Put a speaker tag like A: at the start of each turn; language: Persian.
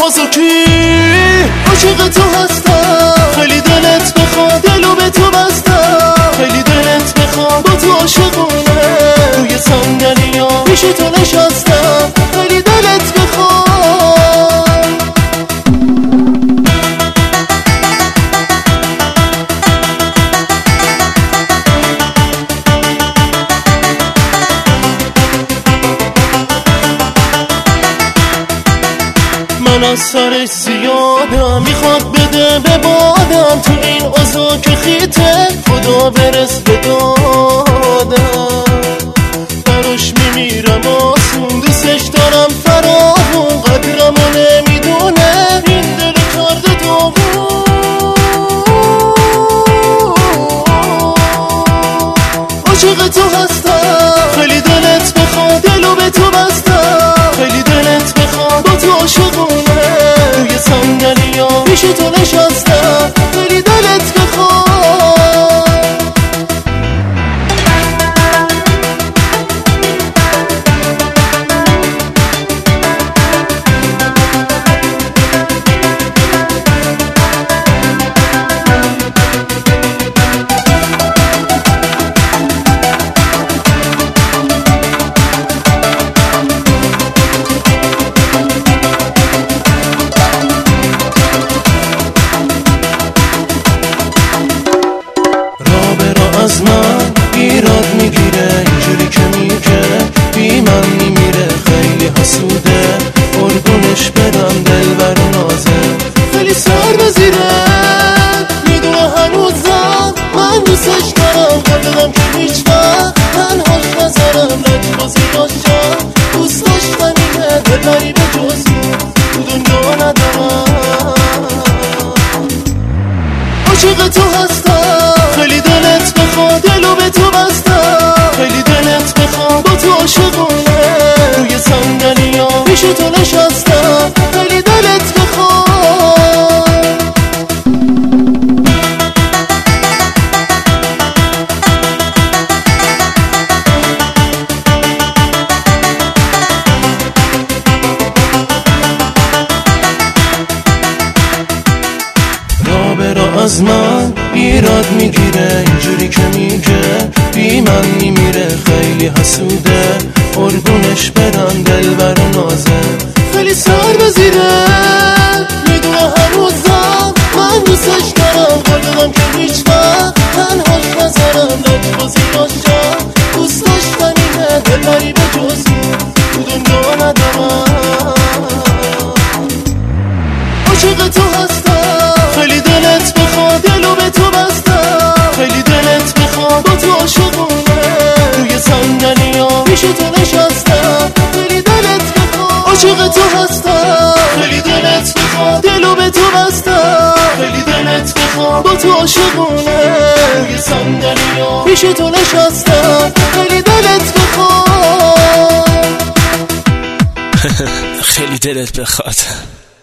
A: نازکی عاشق تو هستم، خیلی دلت بخواد دلو به تو بستم، خیلی دلت بخواد با تو عاشقونه روی صندلیا پیش تو نشستم، خیلی دلت بخواد. من از سرش زیادم، میخواد بده به بادم، تو این اوضاع که خیته خدا برس به دادم، براش میمیرم آسون، دوستش دارم فراوون، قدرمو نمیدونه این دل کرده داغون. عاشق تو هستم، خیلی دلت بخواد دلو به تو بستم، خیلی دلت بخواد با تو عاشقونه روی صندلیا پیش تو نشستم، خیلی دلت بخواد. از من ایراد میگیره اینجوری که میگه بی من میمیره، خیلی حسوده قربونش بدم دلبر و نازه، خیلی سر بزیره میدونه هنوزم من دوستش دارم، قدرم که هیچ وقت تنهاش نذارم، نجبازی باشم دوست داشتنیه دلبری به جز تو دنیا ندارم. عاشق تو هستم، خیلی دلت بخواد دلو به تو بستم، خیلی دلت بخواد با تو عاشقونه روی صندلیا پیش تو نشستم، خیلی دلت بخواد. از من ایراد میگیره اینجوری که میگه بی من میمیره، خیلی حسوده قربونش بدم دلبر و نازه، خیلی سر بزیره میدونه هنوزم من دوستش دارم، قدرم که هیچ وقت تنهاش نذارم، نجبازی باشم دوست داشتنیه دلبری به جز تو دنیا ندارم. عاشق تو هستم، خیلی دلت بخواد دلو به تو بستم، خیلی دلت بخواد با تو عاشقونه روی صندلیا پیش تو نشستم، خیلی دلت بخواد. عاشق تو هستم، خیلی دلت بخواد دلو به تو بستم، خیلی دلت بخواد با تو عاشقونه روی صندلیا پیش تو نشستم، خیلی دلت بخواد.
B: خیلی دلت بخواد.